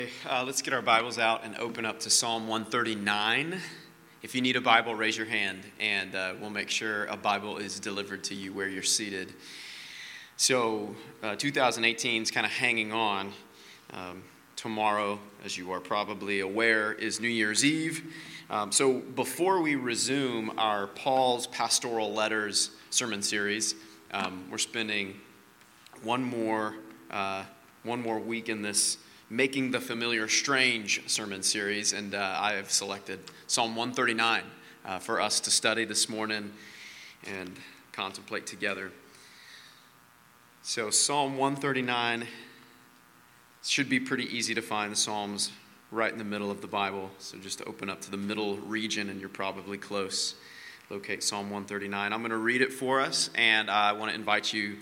Let's get our Bibles out and open up to Psalm 139. If you need a Bible, raise your hand, and we'll make sure a Bible is delivered to you where you're seated. So 2018 is kind of hanging on. Tomorrow, as you are probably aware, is New Year's Eve. So before we resume our Paul's Pastoral Letters sermon series, we're spending one more week in this Making the Familiar Strange sermon series, and I have selected Psalm 139 for us to study this morning and contemplate together. So Psalm 139 should be pretty easy to find. The Psalm's right in the middle of the Bible, so just open up to the middle region and you're probably close. Locate Psalm 139. I'm going to read it for us, and I want to invite you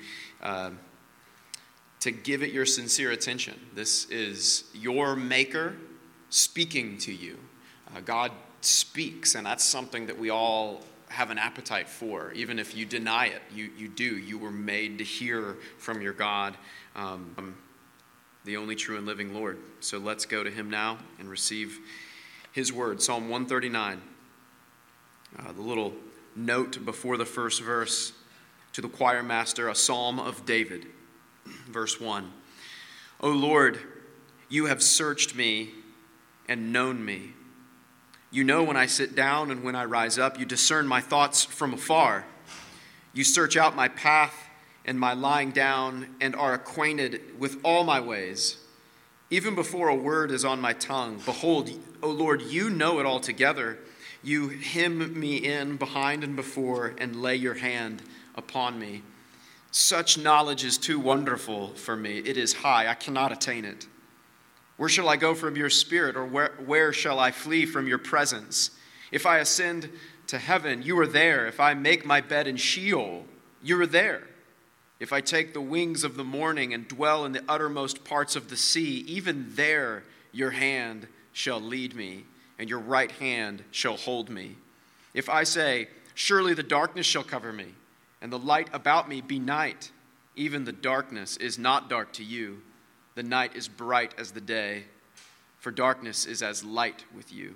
to give it your sincere attention. This is your Maker speaking to you. God speaks, and that's something that we all have an appetite for. Even if you deny it, you do. You were made to hear from your God, the only true and living Lord. So let's go to him now and receive his word. Psalm 139. The little note before the first verse: to the choir master, a psalm of David. Verse 1, O Lord, you have searched me and known me. You know when I sit down and when I rise up. You discern my thoughts from afar. You search out my path and my lying down and are acquainted with all my ways. Even before a word is on my tongue, behold, O Lord, you know it altogether. You hem me in behind and before and lay your hand upon me. Such knowledge is too wonderful for me. It is high. I cannot attain it. Where shall I go from your spirit, or where shall I flee from your presence? If I ascend to heaven, you are there. If I make my bed in Sheol, you are there. If I take the wings of the morning and dwell in the uttermost parts of the sea, even there your hand shall lead me, and your right hand shall hold me. If I say, surely the darkness shall cover me, and the light about me be night, even the darkness is not dark to you. The night is bright as the day, for darkness is as light with you.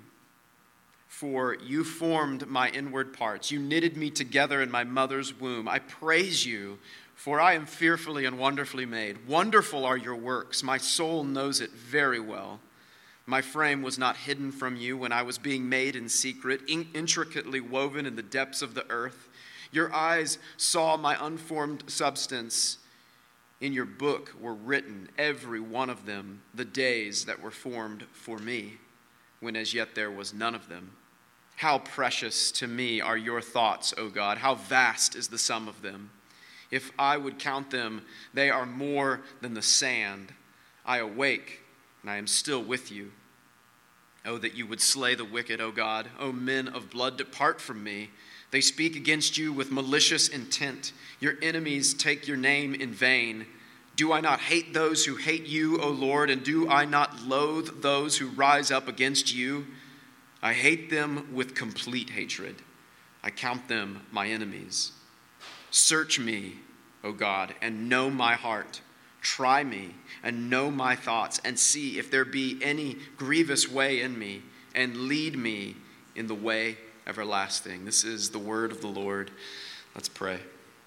For you formed my inward parts. You knitted me together in my mother's womb. I praise you, for I am fearfully and wonderfully made. Wonderful are your works. My soul knows it very well. My frame was not hidden from you when I was being made in secret, intricately woven in the depths of the earth. Your eyes saw my unformed substance. In your book were written, every one of them, the days that were formed for me, when as yet there was none of them. How precious to me are your thoughts, O God! How vast is the sum of them! If I would count them, they are more than the sand. I awake, and I am still with you. Oh, that you would slay the wicked, O God! O men of blood, depart from me. They speak against you with malicious intent. Your enemies take your name in vain. Do I not hate those who hate you, O Lord, and do I not loathe those who rise up against you? I hate them with complete hatred. I count them my enemies. Search me, O God, and know my heart. Try me and know my thoughts, and see if there be any grievous way in me, and lead me in the way everlasting. This is the word of the Lord. Let's pray.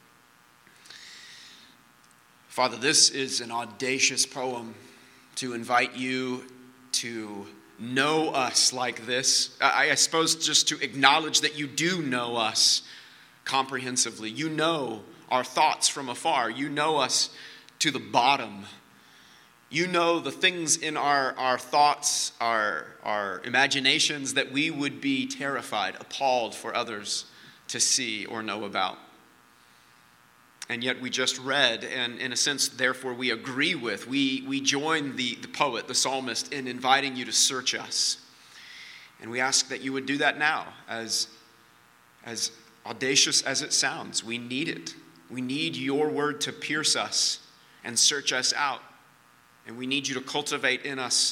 Father, this is an audacious poem to invite you to know us like this. I suppose just to acknowledge that you do know us comprehensively. You know our thoughts from afar. You know us to the bottom. You know the things in our thoughts, our imaginations that we would be terrified, appalled for others to see or know about. And yet we just read, and in a sense, therefore, we agree with, we join the poet, the psalmist, in inviting you to search us. And we ask that you would do that now, as audacious as it sounds. We need it. We need your word to pierce us and search us out. And we need you to cultivate in us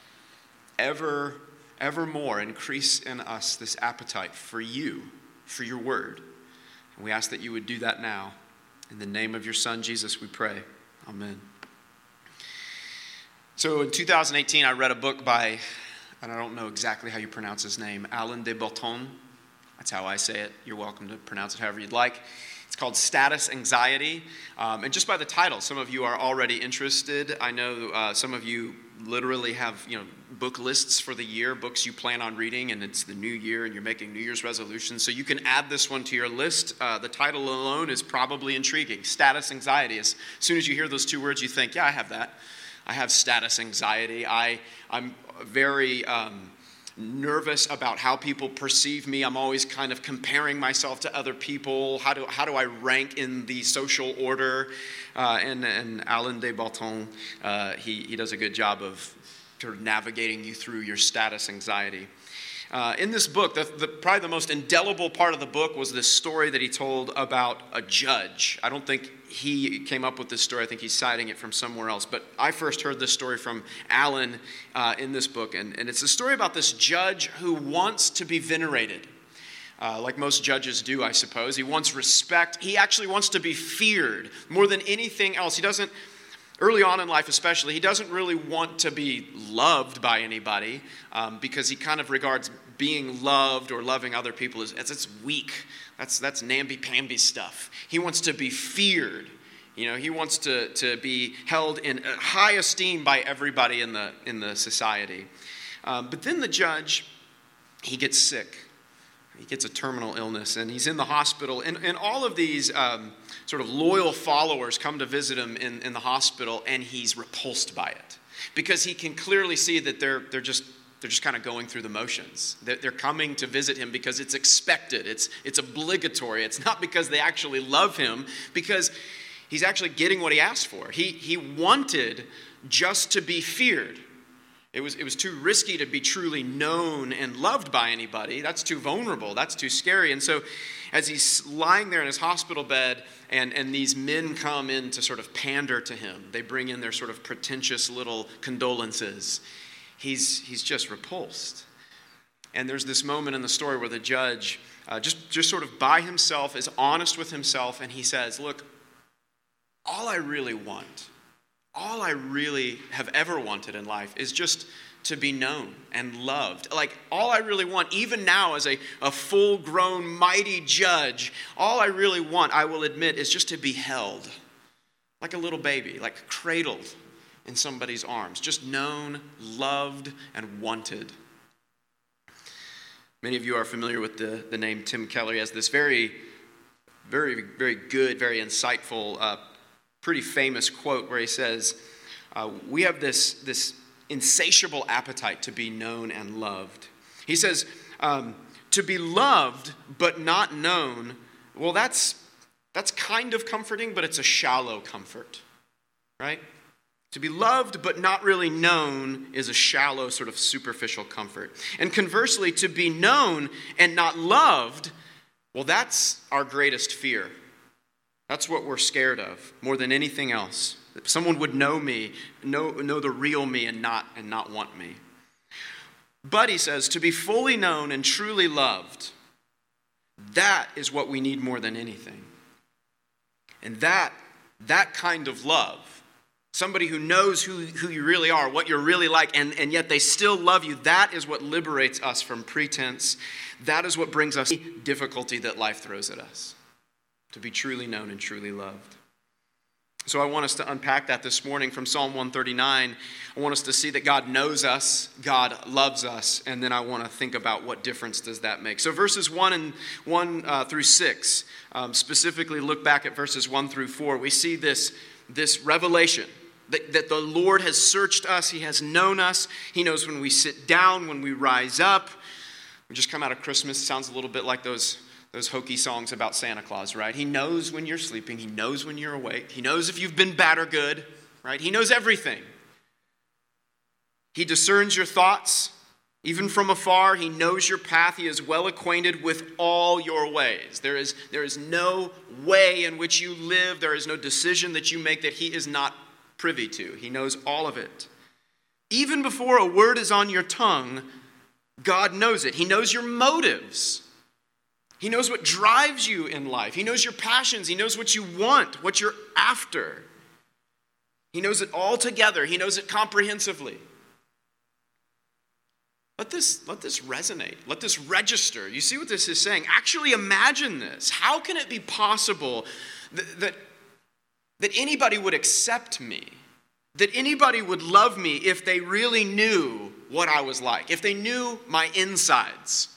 evermore, increase in us this appetite for you, for your word. And we ask that you would do that now. In the name of your Son, Jesus, we pray. Amen. So in 2018, I read a book by, and I don't know exactly how you pronounce his name, Alain de Botton. That's how I say it. You're welcome to pronounce it however you'd like. It's called Status Anxiety. And just by the title, some of you are already interested. I know some of you literally have, book lists for the year, books you plan on reading, and it's the new year and you're making New Year's resolutions. So you can add this one to your list. The title alone is probably intriguing. Status Anxiety. As soon as you hear those two words, you think, yeah, I have that. I have status anxiety. I'm very nervous about how people perceive me. I'm always kind of comparing myself to other people. How do I rank in the social order? And Alain de Botton, he does a good job of sort of navigating you through your status anxiety. In this book, probably the most indelible part of the book was this story that he told about a judge. I don't think he came up with this story. I think he's citing it from somewhere else. But I first heard this story from Alan in this book. And it's a story about this judge who wants to be venerated. Like most judges do, I suppose. He wants respect. He actually wants to be feared more than anything else. He doesn't, early on in life especially, he doesn't really want to be loved by anybody because he kind of regards being loved or loving other people as it's weak. That's namby-pamby stuff. He wants to be feared. He wants to be held in high esteem by everybody in the society. But then the judge, he gets sick. He gets a terminal illness, and he's in the hospital. And all of these sort of loyal followers come to visit him in the hospital, and he's repulsed by it because he can clearly see that they're just kind of going through the motions. They're coming to visit him because it's expected. It's obligatory. It's not because they actually love him, because he's actually getting what he asked for. He wanted just to be feared. It was too risky to be truly known and loved by anybody. That's too vulnerable. That's too scary. And so as he's lying there in his hospital bed and these men come in to sort of pander to him, they bring in their sort of pretentious little condolences. He's just repulsed. And there's this moment in the story where the judge, just sort of by himself, is honest with himself, and he says, look, all I really have ever wanted in life is just to be known and loved. Like, all I really want, even now as a full-grown, mighty judge, all I really want, I will admit, is just to be held like a little baby, like cradled in somebody's arms, just known, loved, and wanted. Many of you are familiar with the name Tim Keller. He has this very, very, very good, very insightful, pretty famous quote where he says, we have this insatiable appetite to be known and loved. He says, to be loved but not known, well, that's kind of comforting, but it's a shallow comfort, right? To be loved but not really known is a shallow, sort of superficial comfort. And conversely, to be known and not loved, well, that's our greatest fear. That's what we're scared of more than anything else. That someone would know me, know the real me and not want me. But he says, to be fully known and truly loved, that is what we need more than anything. And that kind of love, somebody who knows who you really are, what you're really like, and yet they still love you, that is what liberates us from pretense. That is what brings us the difficulty that life throws at us. To be truly known and truly loved. So I want us to unpack that this morning from Psalm 139. I want us to see that God knows us, God loves us, and then I want to think about what difference does that make. So verses 1 through 6, specifically look back at verses 1 through 4. We see this revelation that the Lord has searched us, He has known us, He knows when we sit down, when we rise up. We just come out of Christmas, sounds a little bit like those hokey songs about Santa Claus, right? He knows when you're sleeping. He knows when you're awake. He knows if you've been bad or good, right? He knows everything. He discerns your thoughts. Even from afar, He knows your path. He is well acquainted with all your ways. There is no way in which you live. There is no decision that you make that He is not privy to. He knows all of it. Even before a word is on your tongue, God knows it. He knows your motives. He knows what drives you in life. He knows your passions. He knows what you want, what you're after. He knows it all together. He knows it comprehensively. Let this resonate. Let this register. You see what this is saying? Actually imagine this. How can it be possible that anybody would accept me? That anybody would love me if they really knew what I was like, if they knew my insides?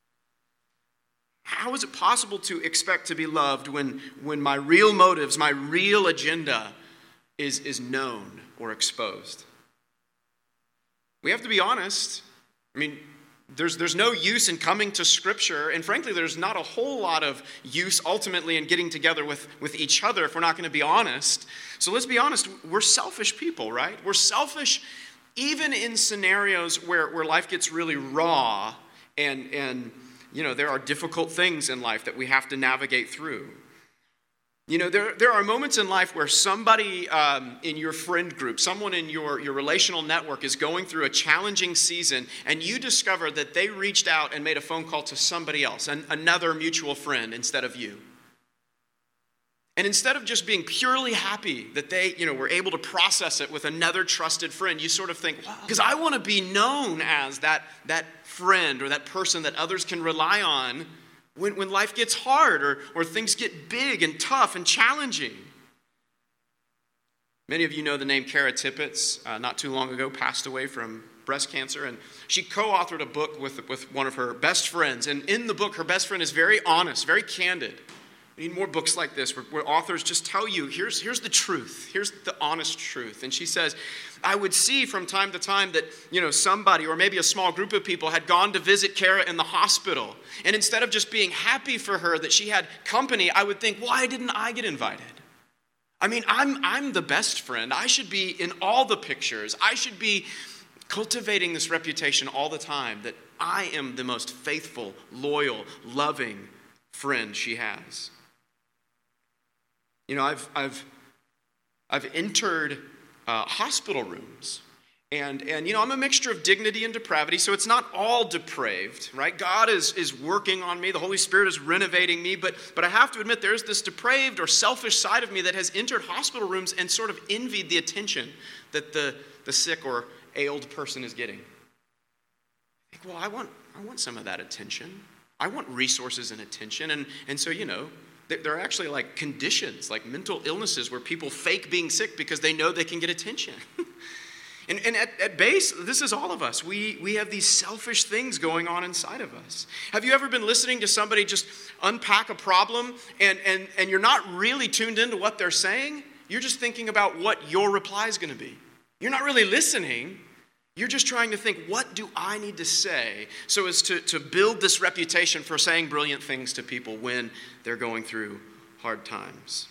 How is it possible to expect to be loved when my real motives, my real agenda is known or exposed? We have to be honest. I mean, there's no use in coming to Scripture, and frankly, there's not a whole lot of use ultimately in getting together with each other if we're not going to be honest. So let's be honest, we're selfish people, right? We're selfish even in scenarios where life gets really raw and you know, there are difficult things in life that we have to navigate through. You know, there are moments in life where somebody in your friend group, someone in your relational network is going through a challenging season, and you discover that they reached out and made a phone call to somebody else, another mutual friend instead of you. And instead of just being purely happy that they, you know, were able to process it with another trusted friend, you sort of think, wow, because I want to be known as that friend or that person that others can rely on when life gets hard or things get big and tough and challenging. Many of you know the name Kara Tippett. Not too long ago, passed away from breast cancer, and she co-authored a book with one of her best friends. And in the book, her best friend is very honest, very candid. We need more books like this where authors just tell you, here's the truth. Here's the honest truth. And she says, I would see from time to time that, you know, somebody or maybe a small group of people had gone to visit Kara in the hospital. And instead of just being happy for her that she had company, I would think, why didn't I get invited? I mean, I'm the best friend. I should be in all the pictures. I should be cultivating this reputation all the time that I am the most faithful, loyal, loving friend she has. You know, I've entered hospital rooms, and you know, I'm a mixture of dignity and depravity, so it's not all depraved, right? God is working on me. The Holy Spirit is renovating me, but I have to admit there's this depraved or selfish side of me that has entered hospital rooms and sort of envied the attention that the sick or ailed person is getting. I think, well, I want some of that attention. I want resources and attention, and so, you know, there are actually like conditions, like mental illnesses where people fake being sick because they know they can get attention. and at base, this is all of us. We have these selfish things going on inside of us. Have you ever been listening to somebody just unpack a problem and you're not really tuned into what they're saying? You're just thinking about what your reply is going to be. You're not really listening. You're just trying to think, what do I need to say so as to build this reputation for saying brilliant things to people when they're going through hard times?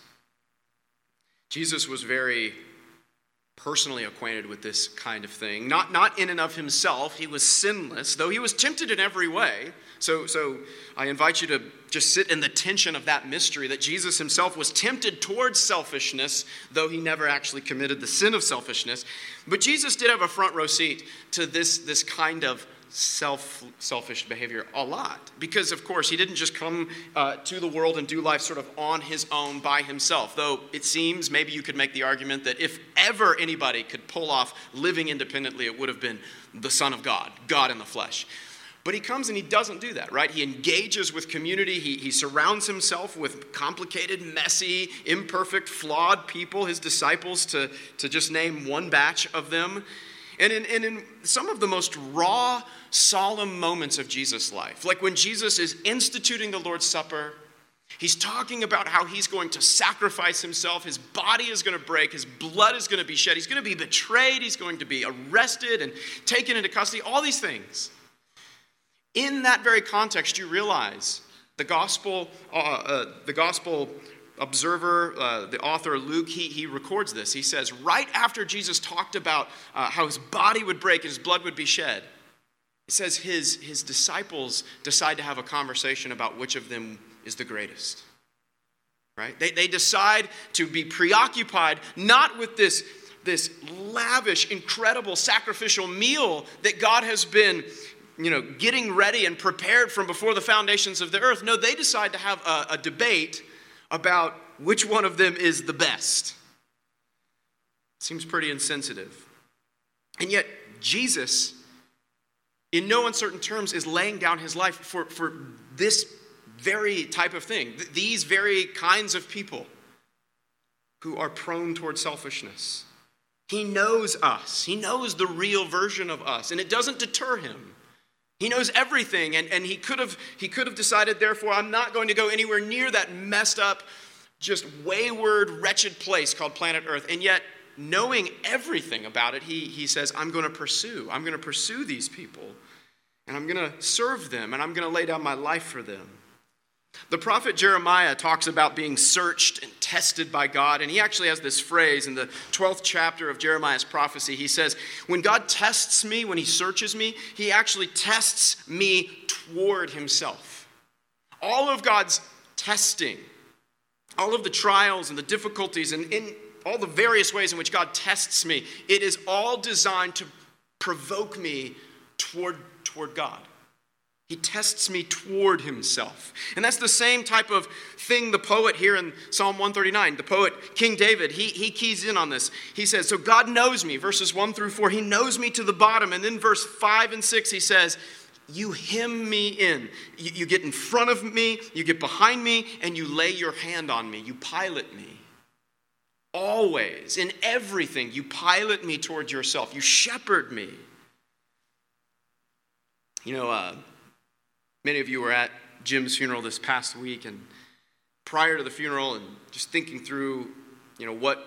Jesus was very personally acquainted with this kind of thing. Not in and of himself. He was sinless, though he was tempted in every way. So I invite you to just sit in the tension of that mystery that Jesus himself was tempted towards selfishness, though he never actually committed the sin of selfishness. But Jesus did have a front row seat to this kind of selfish behavior a lot. Because, of course, he didn't just come to the world and do life sort of on his own by himself. Though it seems, maybe you could make the argument that if ever anybody could pull off living independently, it would have been the Son of God, God in the flesh. But he comes and he doesn't do that, right? He engages with community. He surrounds himself with complicated, messy, imperfect, flawed people, his disciples, to just name one batch of them. And in some of the most raw, solemn moments of Jesus' life, like when Jesus is instituting the Lord's Supper, he's talking about how he's going to sacrifice himself, his body is going to break, his blood is going to be shed, he's going to be betrayed, he's going to be arrested and taken into custody, all these things. In that very context, you realize the gospel observer, the author Luke, he records this. He says, right after Jesus talked about how his body would break and his blood would be shed, it says his disciples decide to have a conversation about which of them is the greatest. Right? They decide to be preoccupied not with this lavish, incredible, sacrificial meal that God has been, you know, getting ready and prepared from before the foundations of the earth. No, they decide to have a debate about which one of them is the best. Seems pretty insensitive. And yet, Jesus, in no uncertain terms, is laying down his life for this very type of thing, these very kinds of people who are prone toward selfishness. He knows us. He knows the real version of us, and it doesn't deter him. He knows everything, and he could have decided, therefore, I'm not going to go anywhere near that messed up, just wayward, wretched place called planet Earth. And yet, knowing everything about it, he says, I'm going to pursue these people, and I'm going to serve them, and I'm going to lay down my life for them. The prophet Jeremiah talks about being searched and tested by God, and he actually has this phrase in the 12th chapter of Jeremiah's prophecy. He says, when God tests me, when he searches me, he actually tests me toward himself. All of God's testing, all of the trials and the difficulties, and in all the various ways in which God tests me, it is all designed to provoke me toward God. He tests me toward himself. And that's the same type of thing the poet here in Psalm 139, the poet King David, he keys in on this. He says, so God knows me, verses 1 through 4, he knows me to the bottom. And then verse 5 and 6, he says, you hem me in. You get in front of me, you get behind me, and you lay your hand on me. You pilot me. Always, in everything, you pilot me toward yourself. You shepherd me. You know, many of you were at Jim's funeral this past week, and prior to the funeral and just thinking through, what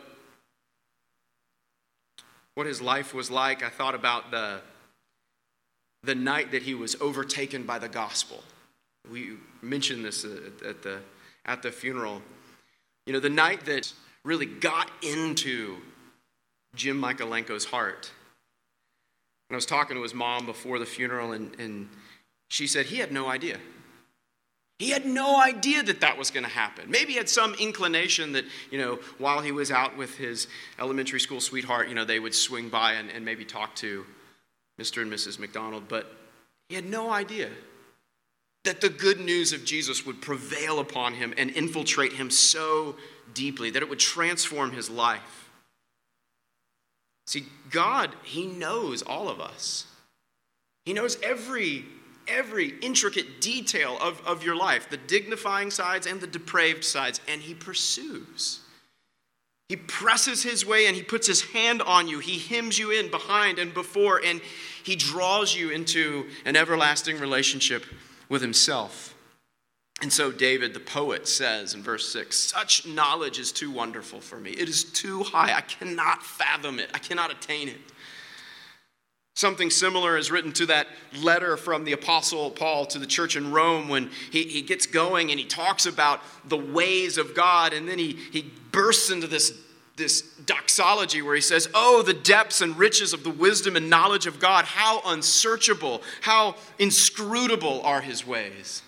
his life was like, I thought about the night that he was overtaken by the gospel. We mentioned this at the funeral. The night that really got into Jim Michaelenko's heart. And I was talking to his mom before the funeral, and she said he had no idea. He had no idea that was going to happen. Maybe he had some inclination that, while he was out with his elementary school sweetheart, they would swing by and maybe talk to Mr. and Mrs. McDonald. But he had no idea that the good news of Jesus would prevail upon him and infiltrate him so deeply, that it would transform his life. See, God, he knows all of us. He knows every intricate detail of your life, the dignifying sides and the depraved sides, and he pursues. He presses his way and he puts his hand on you. He hems you in behind and before, and he draws you into an everlasting relationship with himself. And so David, the poet, says in verse 6, such knowledge is too wonderful for me. It is too high. I cannot fathom it. I cannot attain it. Something similar is written to that letter from the Apostle Paul to the church in Rome when he gets going and he talks about the ways of God, and then he bursts into this doxology where he says, oh, the depths and riches of the wisdom and knowledge of God, how unsearchable, how inscrutable are his ways.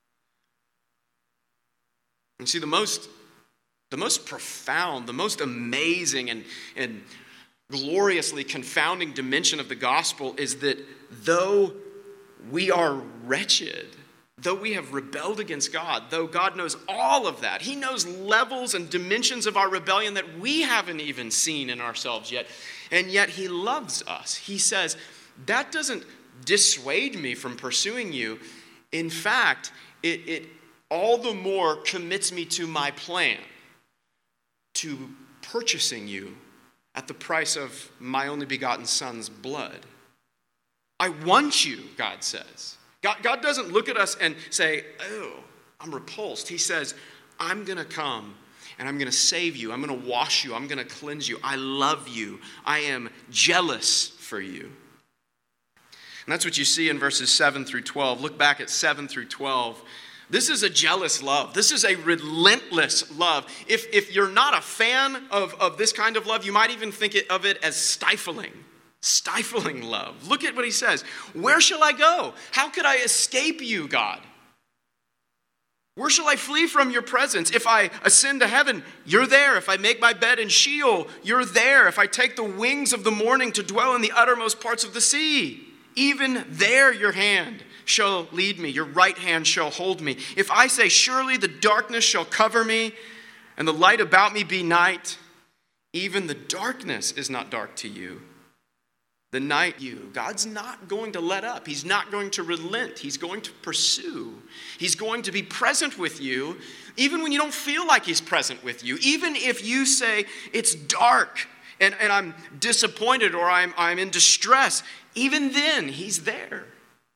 And see, the most profound, the most amazing and gloriously confounding dimension of the gospel is that though we are wretched, though we have rebelled against God, though God knows all of that, he knows levels and dimensions of our rebellion that we haven't even seen in ourselves yet, and yet he loves us. He says, that doesn't dissuade me from pursuing you. In fact, it all the more commits me to my plan, to purchasing you at the price of my only begotten son's blood. I want you, God says. God doesn't look at us and say, oh, I'm repulsed. He says, I'm going to come and I'm going to save you. I'm going to wash you. I'm going to cleanse you. I love you. I am jealous for you. And that's what you see in verses 7 through 12. Look back at 7 through 12. This is a jealous love. This is a relentless love. If you're not a fan of this kind of love, you might even think of it as stifling love. Look at what he says. Where shall I go? How could I escape you, God? Where shall I flee from your presence? If I ascend to heaven, you're there. If I make my bed in Sheol, you're there. If I take the wings of the morning to dwell in the uttermost parts of the sea, even there your hand shall lead me, your right hand shall hold me. If I say, surely the darkness shall cover me, and the light about me be night, Even the darkness is not dark to you. The night God's not going to let up. He's not going to relent. He's going to pursue. He's going to be present with you, even when you don't feel like he's present with you. Even if you say, it's dark and I'm disappointed or I'm in distress, even then, he's there.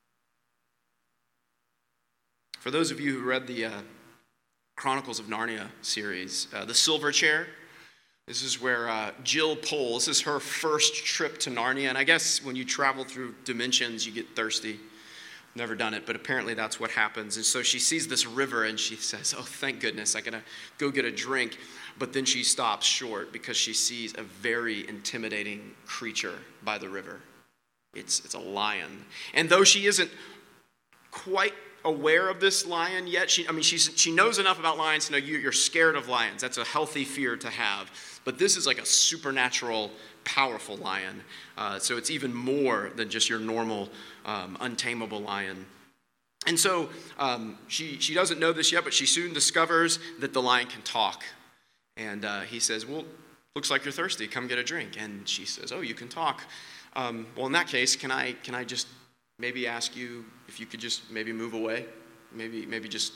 For those of you who read the Chronicles of Narnia series, The Silver Chair, this is where Jill Pole, this is her first trip to Narnia. And I guess when you travel through dimensions, you get thirsty. Never done it, but apparently that's what happens. And so she sees this river and she says, oh, thank goodness, I gotta go get a drink. But then she stops short because she sees a very intimidating creature by the river. It's a lion. And though she isn't quite aware of this lion yet, she knows enough about lions to know you're scared of lions. That's a healthy fear to have. But this is like a supernatural, powerful lion. So it's even more than just your normal, untamable lion. And so she doesn't know this yet, but she soon discovers that the lion can talk. And he says, well, looks like you're thirsty. Come get a drink. And she says, oh, you can talk. Well, in that case, can I just maybe ask you if you could just maybe move away? Maybe just,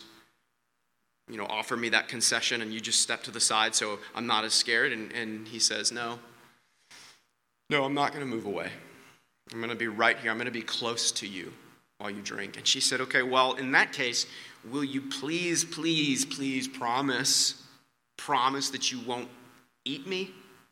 offer me that concession and you just step to the side so I'm not as scared. And he says, no, I'm not going to move away. I'm going to be right here. I'm going to be close to you while you drink. And she said, okay, well, in that case, will you please promise that you won't eat me?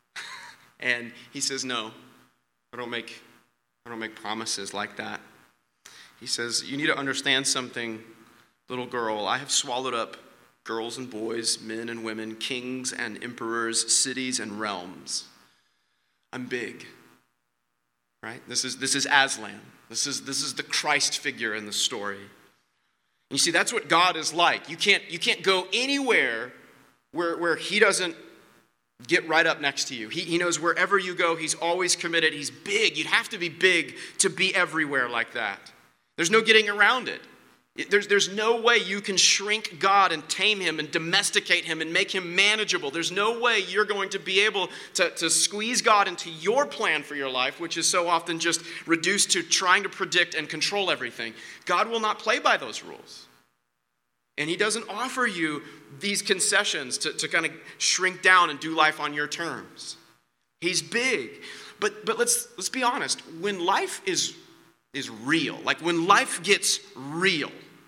And he says, no, I don't make promises like that. He says, you need to understand something, little girl. I have swallowed up girls and boys, men and women, kings and emperors, cities and realms. I'm big, right? This is Aslan. This is the Christ figure in the story. And you see, that's what God is like. You can't go anywhere where he doesn't get right up next to you. He knows wherever you go, he's always committed. He's big. You'd have to be big to be everywhere like that. There's no getting around it. There's no way you can shrink God and tame him and domesticate him and make him manageable. There's no way you're going to be able to squeeze God into your plan for your life, which is so often just reduced to trying to predict and control everything. God will not play by those rules. And he doesn't offer you these concessions to kind of shrink down and do life on your terms. He's big. But let's be honest. When life is real, like when life gets real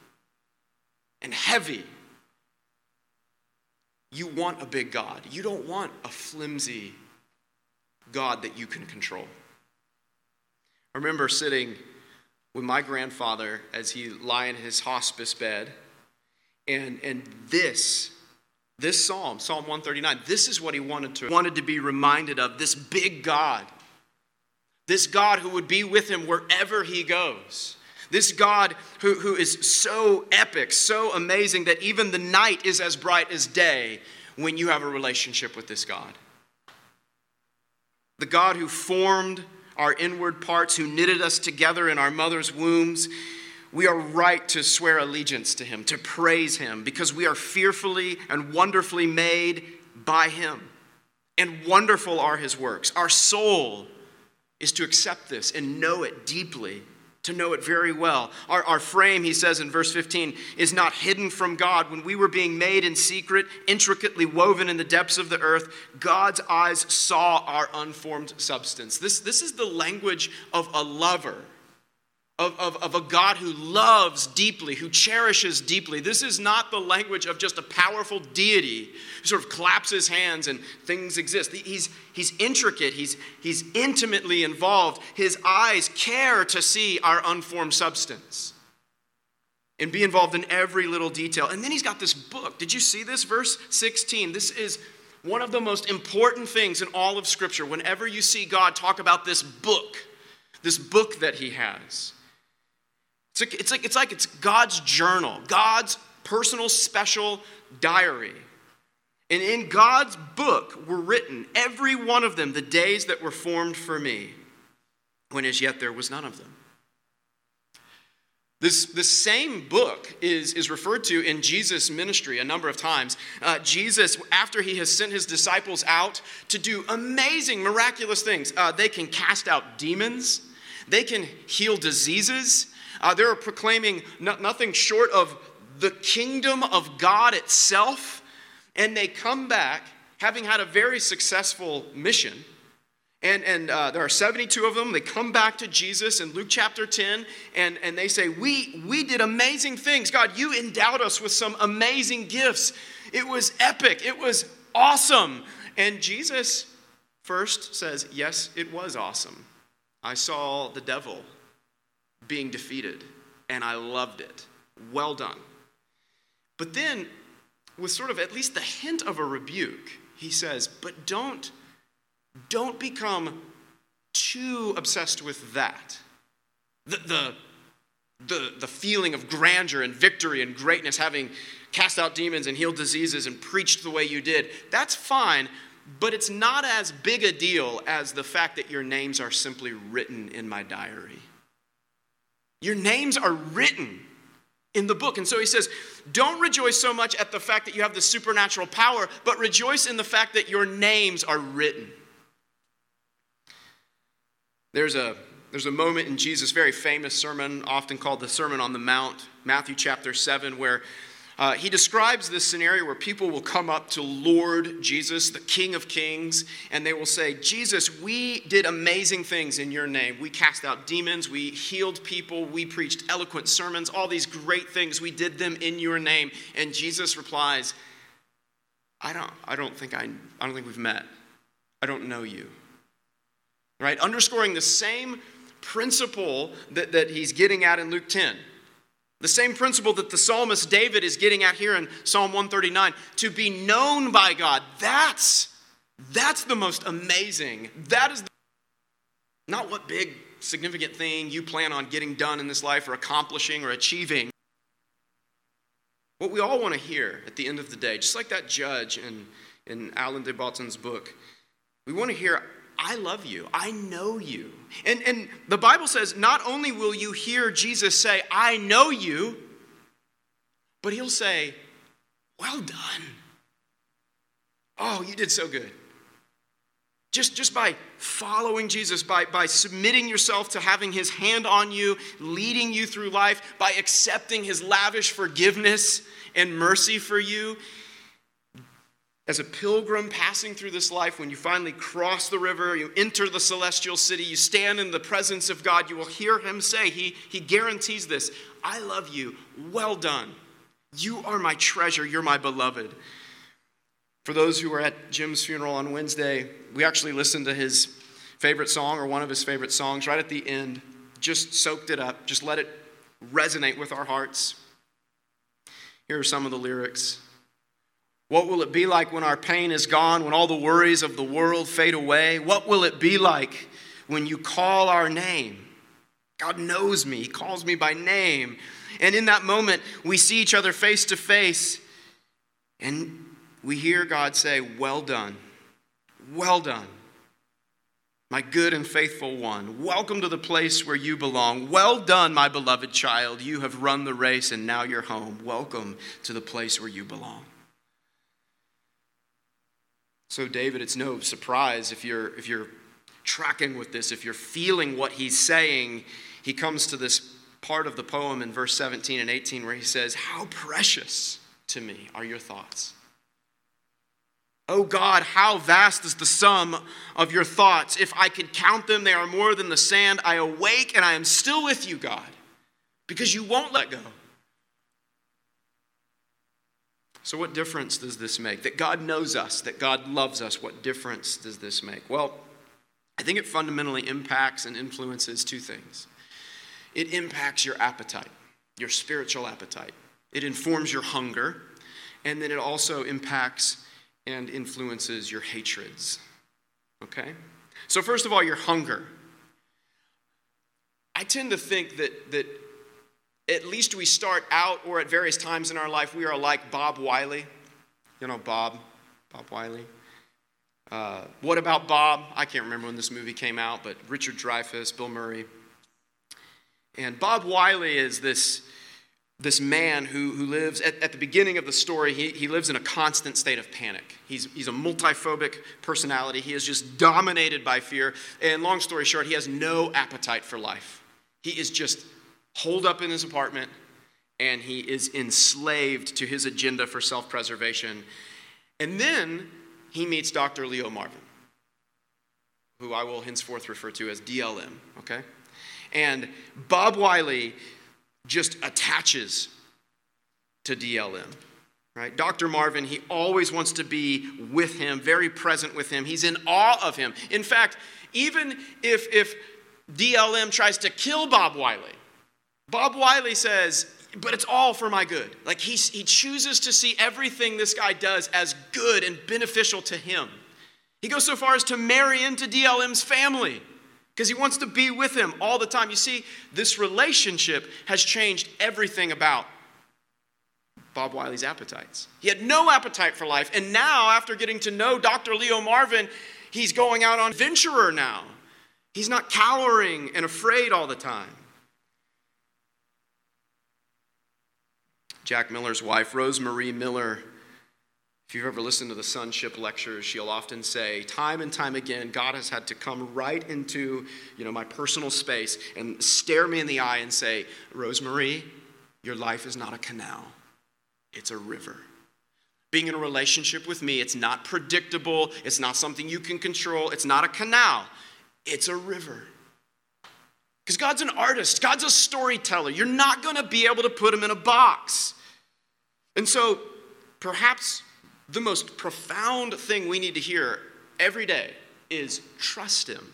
and heavy, you want a big God. You don't want a flimsy God that you can control. I remember sitting with my grandfather as he lay in his hospice bed, and this psalm, Psalm 139, this is what he wanted to be reminded of, this big God. This God who would be with him wherever he goes. This God who is so epic, so amazing that even the night is as bright as day when you have a relationship with this God. The God who formed our inward parts, who knitted us together in our mother's wombs. We are right to swear allegiance to him, to praise him, because we are fearfully and wonderfully made by him. And wonderful are his works. Our soul is to accept this and know it deeply, to know it very well. Our frame, he says in verse 15, is not hidden from God. When we were being made in secret, intricately woven in the depths of the earth, God's eyes saw our unformed substance. This is the language of a lover, of a God who loves deeply, who cherishes deeply. This is not the language of just a powerful deity who sort of claps his hands and things exist. He's intricate. He's intimately involved. His eyes care to see our unformed substance and be involved in every little detail. And then he's got this book. Did you see this? Verse 16. This is one of the most important things in all of Scripture. Whenever you see God talk about this book that he has. It's like it's God's journal, God's personal special diary. And in God's book were written, every one of them, the days that were formed for me, when as yet there was none of them. This same book is referred to in Jesus' ministry a number of times. Jesus, after he has sent his disciples out to do amazing, miraculous things, they can cast out demons, they can heal diseases, they're proclaiming nothing short of the kingdom of God itself, and they come back having had a very successful mission. And there are 72 of them. They come back to Jesus in Luke chapter 10, and they say, we did amazing things. God, you endowed us with some amazing gifts. It was epic. It was awesome. And Jesus first says, yes, it was awesome. I saw the devil being defeated, and I loved it. Well done. But then, with sort of at least the hint of a rebuke, he says, but don't become too obsessed with that. The feeling of grandeur and victory and greatness, having cast out demons and healed diseases and preached the way you did, that's fine, but it's not as big a deal as the fact that your names are simply written in my diary. Your names are written in the book. And so he says, don't rejoice so much at the fact that you have the supernatural power, but rejoice in the fact that your names are written. There's a moment in Jesus' very famous sermon, often called the Sermon on the Mount, Matthew chapter 7, where he describes this scenario where people will come up to Lord Jesus, the King of Kings, and they will say, Jesus, we did amazing things in your name. We cast out demons, we healed people, we preached eloquent sermons, all these great things, we did them in your name. And Jesus replies, I don't think we've met. I don't know you. Right? Underscoring the same principle that he's getting at in Luke 10. The same principle that the psalmist David is getting at here in Psalm 139. To be known by God, that's the most amazing. That is not what big significant thing you plan on getting done in this life or accomplishing or achieving. What we all want to hear at the end of the day, just like that judge in Alain de Botton's book, we want to hear, I love you. I know you. And the Bible says not only will you hear Jesus say, I know you, but he'll say, well done. Oh, you did so good. Just by following Jesus, by submitting yourself to having his hand on you, leading you through life, by accepting his lavish forgiveness and mercy for you, as a pilgrim passing through this life, when you finally cross the river, you enter the celestial city, you stand in the presence of God, you will hear him say, he guarantees this, I love you, well done. You are my treasure, you're my beloved. For those who were at Jim's funeral on Wednesday, we actually listened to his favorite song, or one of his favorite songs, right at the end, just soaked it up, just let it resonate with our hearts. Here are some of the lyrics. What will it be like when our pain is gone, when all the worries of the world fade away? What will it be like when you call our name? God knows me. He calls me by name. And in that moment, we see each other face to face, and we hear God say, well done, my good and faithful one. Welcome to the place where you belong. Well done, my beloved child. You have run the race, and now you're home. Welcome to the place where you belong. So David, it's no surprise if you're tracking with this, if you're feeling what he's saying, he comes to this part of the poem in verse 17 and 18 where he says, how precious to me are your thoughts. Oh God, how vast is the sum of your thoughts. If I could count them, they are more than the sand. I awake and I am still with you, God, because you won't let go. So what difference does this make? That God knows us, that God loves us, what difference does this make? Well, I think it fundamentally impacts and influences two things. It impacts your appetite, your spiritual appetite. It informs your hunger, and then it also impacts and influences your hatreds. Okay? So first of all, your hunger. I tend to think that at least we start out, or at various times in our life, we are like Bob Wiley. You know Bob Wiley. What About Bob? I can't remember when this movie came out, but Richard Dreyfuss, Bill Murray. And Bob Wiley is this man who lives, at the beginning of the story, he lives in a constant state of panic. He's a multiphobic personality. He is just dominated by fear. And long story short, he has no appetite for life. He is just holed up in his apartment, and he is enslaved to his agenda for self-preservation. And then he meets Dr. Leo Marvin, who I will henceforth refer to as DLM, okay? And Bob Wiley just attaches to DLM, right? Dr. Marvin, he always wants to be with him, very present with him. He's in awe of him. In fact, even if DLM tries to kill Bob Wiley says, but it's all for my good. Like he chooses to see everything this guy does as good and beneficial to him. He goes so far as to marry into DLM's family because he wants to be with him all the time. You see, this relationship has changed everything about Bob Wiley's appetites. He had no appetite for life, and now, after getting to know Dr. Leo Marvin, he's going out on adventurer now. He's not cowering and afraid all the time. Jack Miller's wife, Rosemarie Miller, if you've ever listened to the sonship lectures, she'll often say, time and time again, God has had to come right into, my personal space and stare me in the eye and say, Rosemarie, your life is not a canal. It's a river. Being in a relationship with me, it's not predictable. It's not something you can control. It's not a canal. It's a river. Because God's an artist. God's a storyteller. You're not going to be able to put him in a box. And so, perhaps the most profound thing we need to hear every day is trust him.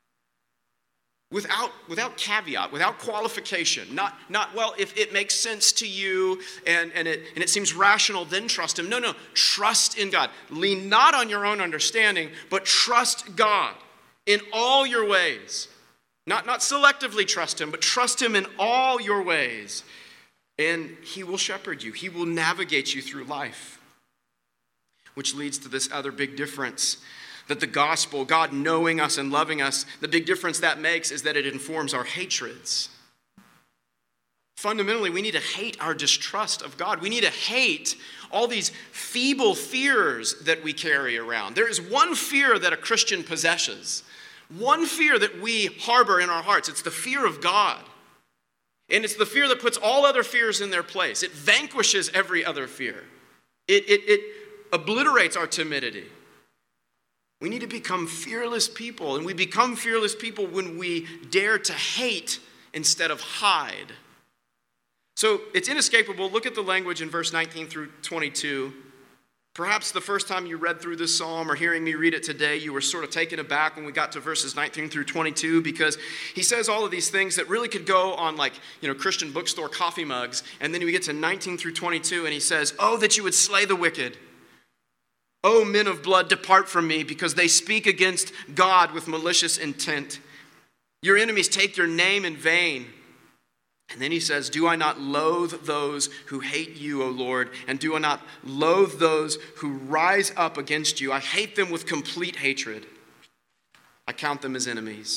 Without caveat, without qualification. Not well, if it makes sense to you and it seems rational, then trust him. No, trust in God. Lean not on your own understanding, but trust God in all your ways. Not selectively trust him, but trust him in all your ways. And he will shepherd you. He will navigate you through life. Which leads to this other big difference. That the gospel, God knowing us and loving us, the big difference that makes is that it informs our hatreds. Fundamentally, we need to hate our distrust of God. We need to hate all these feeble fears that we carry around. There is one fear that a Christian possesses. One fear that we harbor in our hearts. It's the fear of God. And it's the fear that puts all other fears in their place. It vanquishes every other fear. It obliterates our timidity. We need to become fearless people, and we become fearless people when we dare to hate instead of hide. So it's inescapable. Look at the language in verse 19 through 22. Perhaps the first time you read through this psalm or hearing me read it today, you were sort of taken aback when we got to verses 19 through 22 because he says all of these things that really could go on Christian bookstore coffee mugs, and then we get to 19 through 22 and he says, "Oh, that you would slay the wicked. O men of blood, depart from me, because they speak against God with malicious intent. Your enemies take your name in vain." And then he says, "Do I not loathe those who hate you, O Lord? And do I not loathe those who rise up against you? I hate them with complete hatred. I count them as enemies."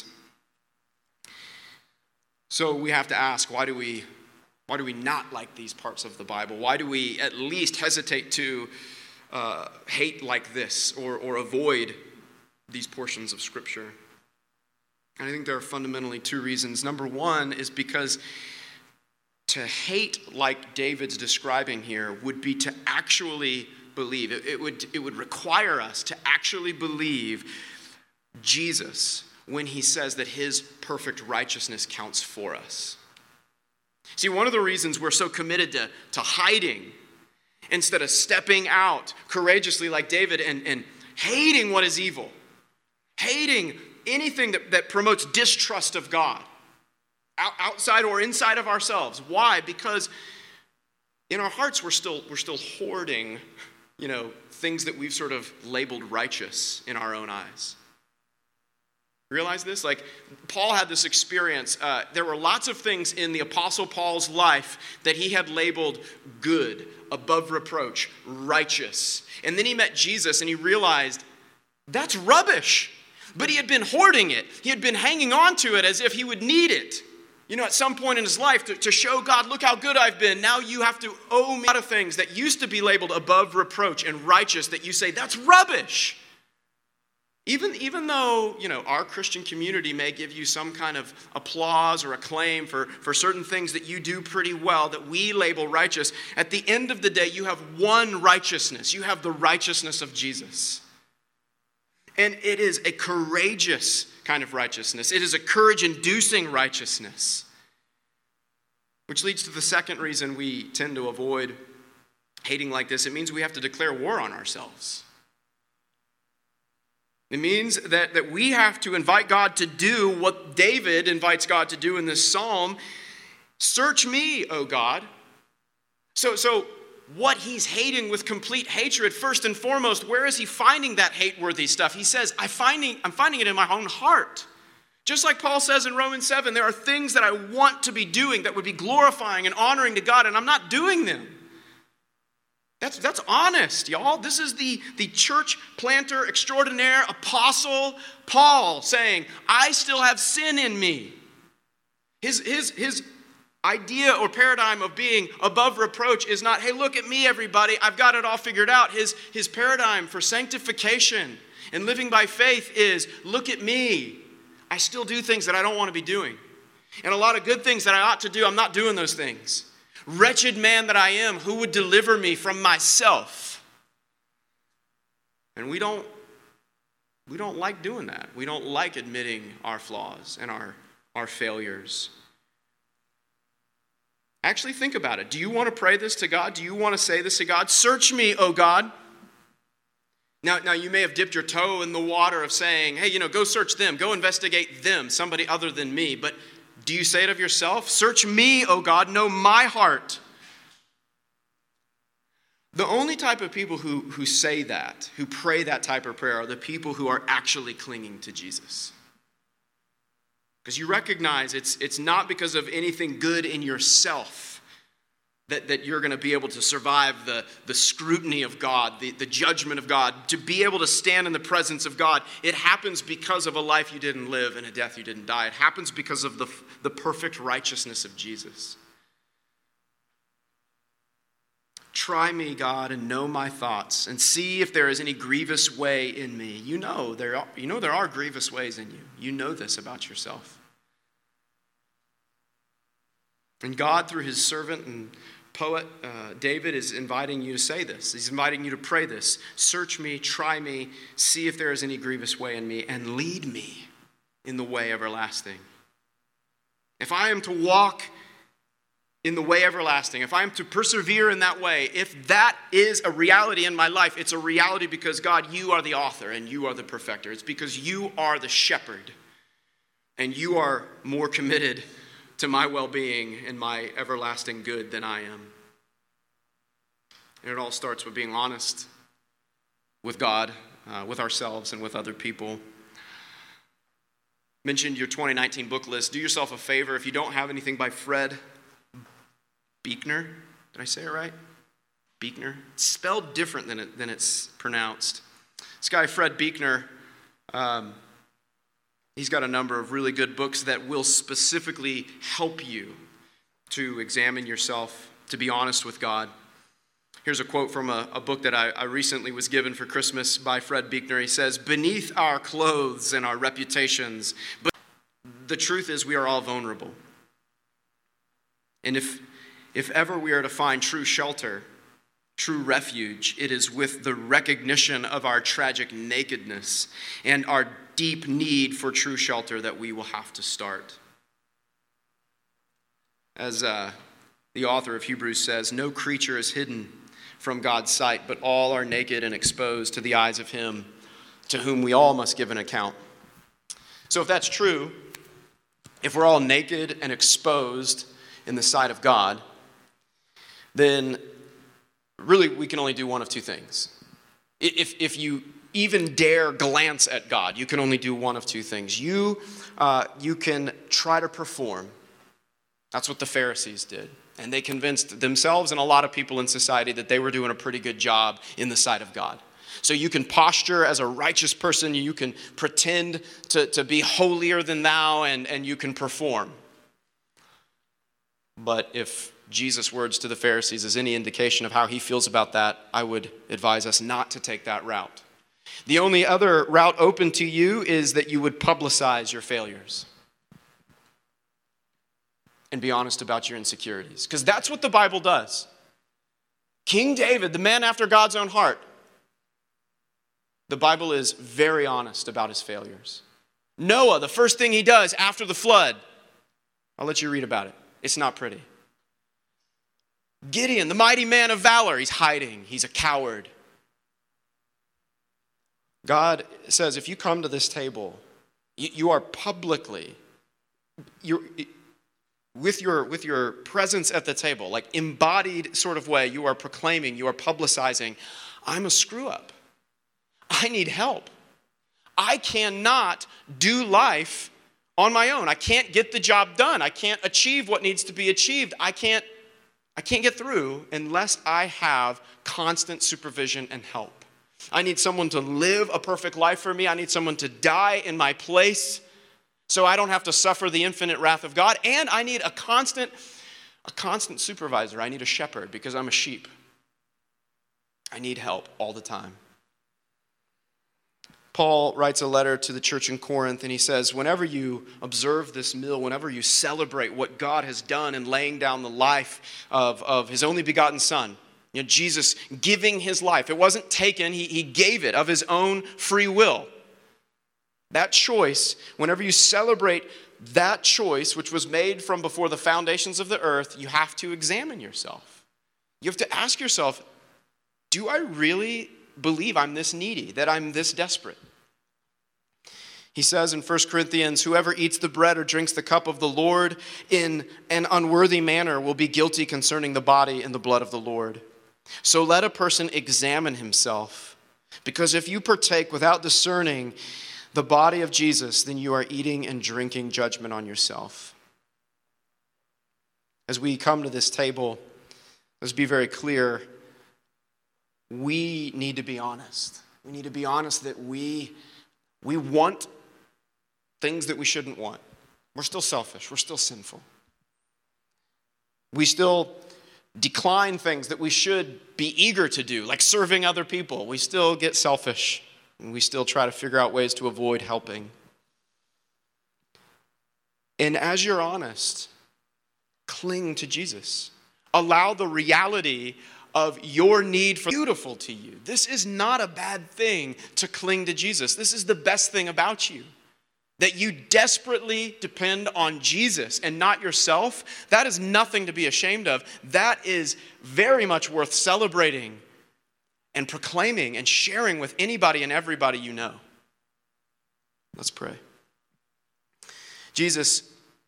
So we have to ask, why do we not like these parts of the Bible? Why do we at least hesitate to hate like this or avoid these portions of Scripture? And I think there are fundamentally two reasons. Number one is because to hate like David's describing here would be to actually believe. It would require us to actually believe Jesus when he says that his perfect righteousness counts for us. See, one of the reasons we're so committed to hiding instead of stepping out courageously like David and hating what is evil, hating anything that promotes distrust of God, outside or inside of ourselves. Why? Because in our hearts we're still hoarding, things that we've sort of labeled righteous in our own eyes. Realize this? Paul had this experience. There were lots of things in the Apostle Paul's life that he had labeled good, above reproach, righteous. And then he met Jesus and he realized that's rubbish. But he had been hoarding it. He had been hanging on to it as if he would need it. At some point in his life, to show God, look how good I've been, now you have to owe me a lot of things that used to be labeled above reproach and righteous that you say, that's rubbish. Even though, our Christian community may give you some kind of applause or acclaim for certain things that you do pretty well that we label righteous, at the end of the day, you have one righteousness. You have the righteousness of Jesus. And it is a courageous kind of righteousness. It is a courage-inducing righteousness. Which leads to the second reason we tend to avoid hating like this. It means we have to declare war on ourselves. It means that we have to invite God to do what David invites God to do in this psalm. Search me, O God. So what he's hating with complete hatred, first and foremost, where is he finding that hate-worthy stuff? He says, I'm finding it in my own heart. Just like Paul says in Romans 7, there are things that I want to be doing that would be glorifying and honoring to God, and I'm not doing them. That's honest, y'all. This is the church planter extraordinaire apostle Paul saying, I still have sin in me. His idea or paradigm of being above reproach is not, hey, look at me, everybody, I've got it all figured out. His paradigm for sanctification and living by faith is, look at me. I still do things that I don't want to be doing. And a lot of good things that I ought to do, I'm not doing those things. Wretched man that I am, who would deliver me from myself? And we don't like doing that. We don't like admitting our flaws and our failures. Actually, think about it. Do you want to pray this to God? Do you want to say this to God? Search me, O God. Now you may have dipped your toe in the water of saying, hey, go search them. Go investigate them, somebody other than me. But do you say it of yourself? Search me, O God, know my heart. The only type of people who say that, who pray that type of prayer, are the people who are actually clinging to Jesus. Because you recognize it's not because of anything good in yourself that you're going to be able to survive the scrutiny of God, the judgment of God, to be able to stand in the presence of God. It happens because of a life you didn't live and a death you didn't die. It happens because of the perfect righteousness of Jesus. Try me, God, and know my thoughts, and see if there is any grievous way in me. You know there are grievous ways in you. You know this about yourself. And God, through his servant and poet David, is inviting you to say this. He's inviting you to pray this. Search me, try me, see if there is any grievous way in me, and lead me in the way everlasting. If I am to walk in the way everlasting, if I am to persevere in that way, if that is a reality in my life, it's a reality because, God, you are the author and you are the perfecter. It's because you are the shepherd and you are more committed to my well-being and my everlasting good than I am. And it all starts with being honest with God, with ourselves, and with other people. Mentioned your 2019 book list. Do yourself a favor if you don't have anything by Fred Buechner. Did I say it right? Buechner. It's spelled different than it's pronounced. This guy, Fred Buechner, he's got a number of really good books that will specifically help you to examine yourself, to be honest with God. Here's a quote from a book that I recently was given for Christmas by Fred Buechner. He says, beneath our clothes and our reputations, but the truth is we are all vulnerable. And if ever we are to find true shelter, true refuge, it is with the recognition of our tragic nakedness and our deep need for true shelter that we will have to start. As the author of Hebrews says, no creature is hidden from God's sight, but all are naked and exposed to the eyes of him to whom we all must give an account. So if that's true, if we're all naked and exposed in the sight of God, then really we can only do one of two things. If you even dare glance at God, you can only do one of two things. You can try to perform. That's what the Pharisees did. And they convinced themselves and a lot of people in society that they were doing a pretty good job in the sight of God. So you can posture as a righteous person, you can pretend to be holier than thou, and you can perform. but if Jesus' words to the Pharisees is any indication of how he feels about that, I would advise us not to take that route. The only other route open to you is that you would publicize your failures and be honest about your insecurities, because that's what the Bible does. King David, the man after God's own heart, the Bible is very honest about his failures. Noah, the first thing he does after the flood, I'll let you read about it. It's not pretty. Gideon, the mighty man of valor, he's hiding. He's a coward. God says, if you come to this table, you are publicly, with your presence at the table, like embodied sort of way, you are proclaiming, you are publicizing, I'm a screw up. I need help. I cannot do life on my own. I can't get the job done. I can't achieve what needs to be achieved. I can't get through unless I have constant supervision and help. I need someone to live a perfect life for me. I need someone to die in my place so I don't have to suffer the infinite wrath of God. And I need a constant supervisor. I need a shepherd because I'm a sheep. I need help all the time. Paul writes a letter to the church in Corinth, and he says, whenever you observe this meal, whenever you celebrate what God has done in laying down the life of his only begotten Son, Jesus giving his life. It wasn't taken, he gave it of his own free will. That choice, whenever you celebrate that choice, which was made from before the foundations of the earth, you have to examine yourself. You have to ask yourself, do I really believe I'm this needy, that I'm this desperate? He says in 1 Corinthians, whoever eats the bread or drinks the cup of the Lord in an unworthy manner will be guilty concerning the body and the blood of the Lord. So let a person examine himself, because if you partake without discerning the body of Jesus, then you are eating and drinking judgment on yourself. As we come to this table, let's be very clear. We need to be honest. We need to be honest that we want things that we shouldn't want. We're still selfish. We're still sinful. We still decline things that we should be eager to do, like serving other people. We still get selfish, and we still try to figure out ways to avoid helping. And as you're honest, cling to Jesus. Allow the reality of your need for beautiful to you. This is not a bad thing to cling to Jesus. This is the best thing about you. That you desperately depend on Jesus and not yourself. That is nothing to be ashamed of. That is very much worth celebrating and proclaiming and sharing with anybody and everybody you know. Let's pray. Jesus,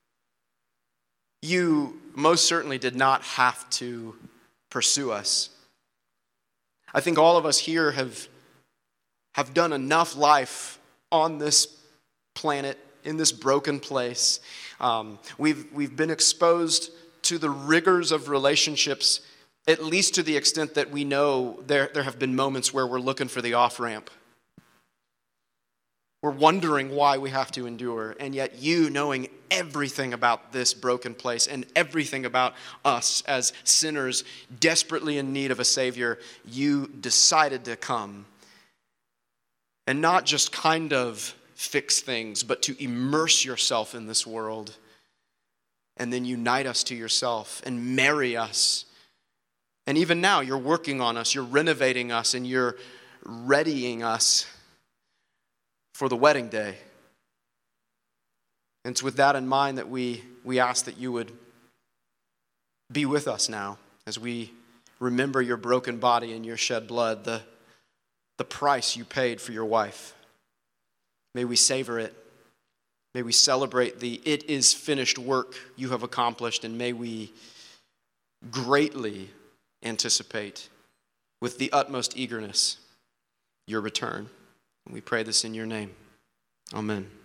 you most certainly did not have to pursue us. I think all of us here have done enough life on this planet, in this broken place. We've been exposed to the rigors of relationships, at least to the extent that we know there have been moments where we're looking for the off-ramp. We're wondering why we have to endure, and yet you, knowing everything about this broken place and everything about us as sinners desperately in need of a Savior, you decided to come and not just kind of fix things, but to immerse yourself in this world and then unite us to yourself and marry us. And even now, you're working on us, you're renovating us, and you're readying us for the wedding day. And it's with that in mind that we ask that you would be with us now as we remember your broken body and your shed blood, the price you paid for your wife. May we savor it. May we celebrate the it is finished work you have accomplished, and may we greatly anticipate with the utmost eagerness your return. And we pray this in your name. Amen.